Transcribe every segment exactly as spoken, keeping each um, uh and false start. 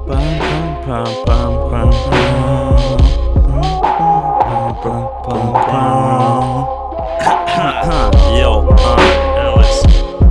Йоу, Элис.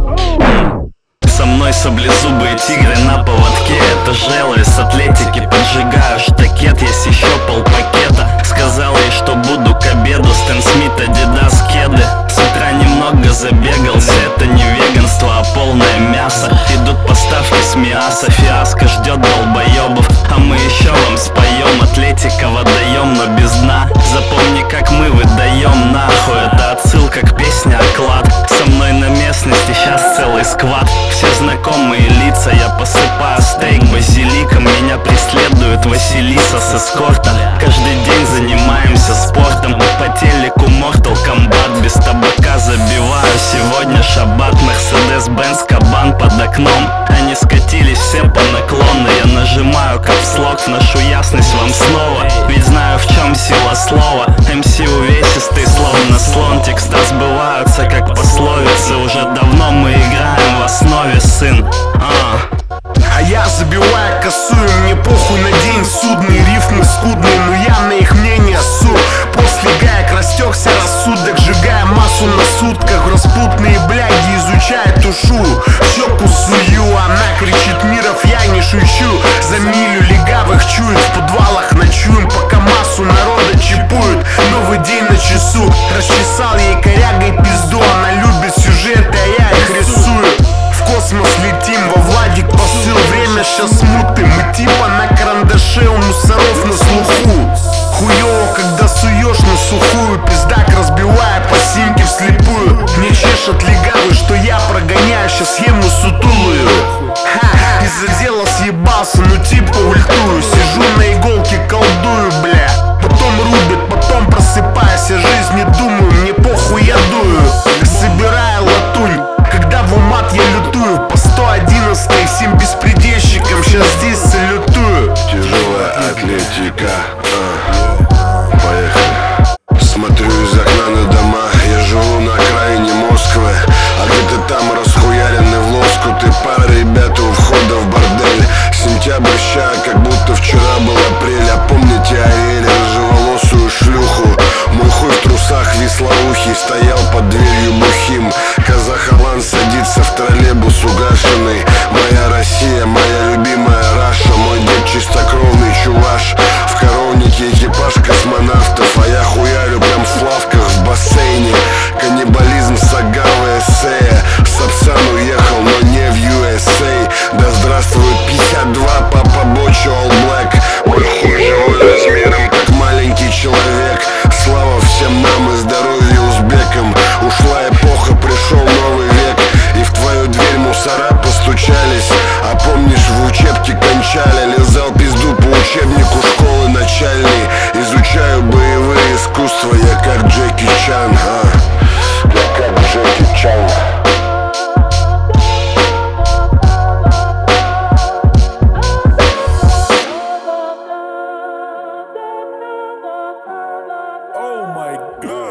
Со мной саблезубые тигры на поводке. Это же Элвис, атлетики, поджигаю штакет. Есть еще полпакета. Сказал ей, что буду к обеду. Стэн Смит, Адидас, кеды. С утра немного забегался. Это не веганство, а полное мясо. Идут поставки с мяса. Фиаско ждет долбоебов, а мы еще вам споем. Атлетика водоем, но без дна. Запомни, как мы выдаем нахуй. Это отсылка к песне «Оклад». Со мной на местности сейчас целый сквад. Все знакомые лица, я посыпаю стейк базиликом. Меня преследует Василиса с эскортом. Каждый день занимаемся спортом. По телеку Mortal Kombat. Без табака забиваю, сегодня шаббат. Мерседес-Бенц, кабан под окном. Они скатились все по наклону. Я нажимаю капслок, вношу ясность вам снова. Ведь знаю, в чем сила слова. эм си увесистый, словно слон. Текста сбываются, как пословицы. Уже давно мы играем в основе, сын. а. А я забиваю косую, мне похуй на день судный. Рифмы скудные, но я на их мнение суд. После гаек растекся рассудок, сжигая массу на сутках. Распутные бляги изучая тушу. Щеку сую, она кричит: миров, я не шучу. За милю легавых чует, в подвалах ночуем, пока массу народа чипуют. Новый день на часу, расчесал ей корягой пизду. Она любит сюжеты, а я их рисую. В космос летим, во Владик посыл. Время щас смуты, мы типа на карандаше, у мусоров на слуху. Хуёво, когда суешь на сухую. Пиздак разбивая по синьке вслепую. Мне чешет легавый, что я прогоняю щас схему сутулую. Ха, из-за дела съебался, ну типа ультую. Сижу на иголке, колдую, бля. Потом рубит, потом просыпаюсь, о жизни думаю, мне похуй, я дую. Собираю латунь, когда в умат я лютую. По сто одиннадцать всем беспредельщикам щас здесь салютую. Тяжелая атлетика, а, поехали. Смотрю из окна на дома, я живу на окраине Москвы. А где-то там расхуярены в лоскуты пары ребята у входа в бордель. Сентябрь ща, как будто вчера был апрель. А помните Ариэль, рыжеволосую шлюху? Мой хуй в трусах вислоухий стоял под дверью бухим. Казах-Алан садится в троллейбус угашенный. Моя Россия, моя любимая Раша. Мой дед чистокровный чуваш. В коровнике экипаж космонавтов. А я хуярю прям в плавках в бассейне. Каннибализм с Агавы эссея. Сапсан уехал, но не в ю эс эй. Да здравствует пятьдесят два, папа Бочо All Black. Мой хуй живой размером, как маленький человек. Слава всем нам и здоровья узбекам. Ушла эпоха, пришел новый век. И в твою дверь мусора постучались. А помнишь, в учебке кончали. Лизал пизду по учебнику школы начальной. Изучаю боевые искусства, я как Джеки Чан, а? Я как Джеки Чан. Oh my God.